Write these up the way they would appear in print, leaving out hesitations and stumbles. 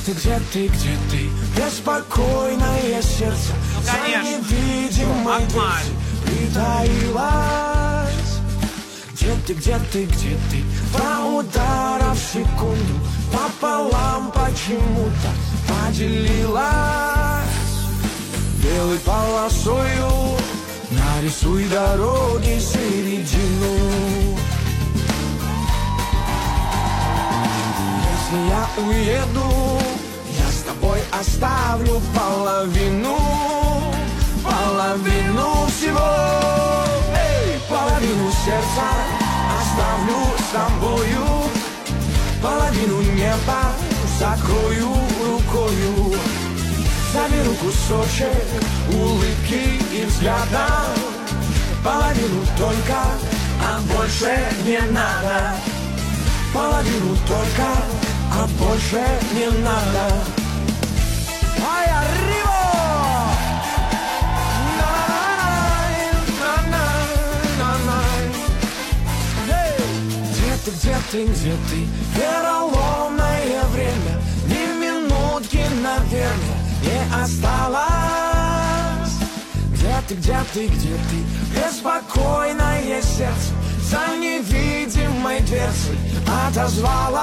где ты, беспокойное сердце за невидимой дверцей притаилась. Где ты, два удара в секунду пополам почему-то поделилась. Белой полосою нарисуй дороги середину. Если я уеду, я с тобой оставлю половину всего. Эй, половину сердца оставлю с тобою, половину неба закрою рукою. Заберу кусочек улыбки и взгляда, половину только, а больше не надо. Половину только, а больше не надо. Ай, arriba! Где ты, вероломное время, ни минутки, наверное, не осталось. Где ты, беспокойное сердце за невидимой дверцей отозвалась.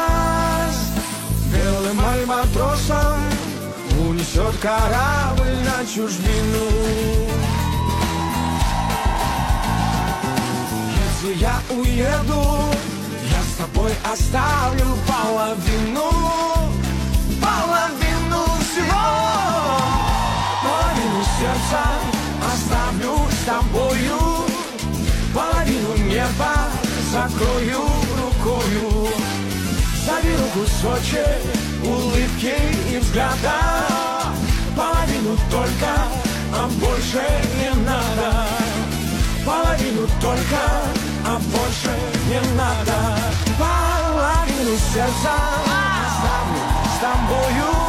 Белым альбатросом унесет корабль на чужбину. Если я уеду, я с тобой оставлю половину всего. Половину сердца оставлю с тобою, половину неба закрою рукою. Заберу кусочек улыбки и взгляда, половину только, а больше не надо. Половину только, а больше не надо. Половину сердца оставлю с тобою,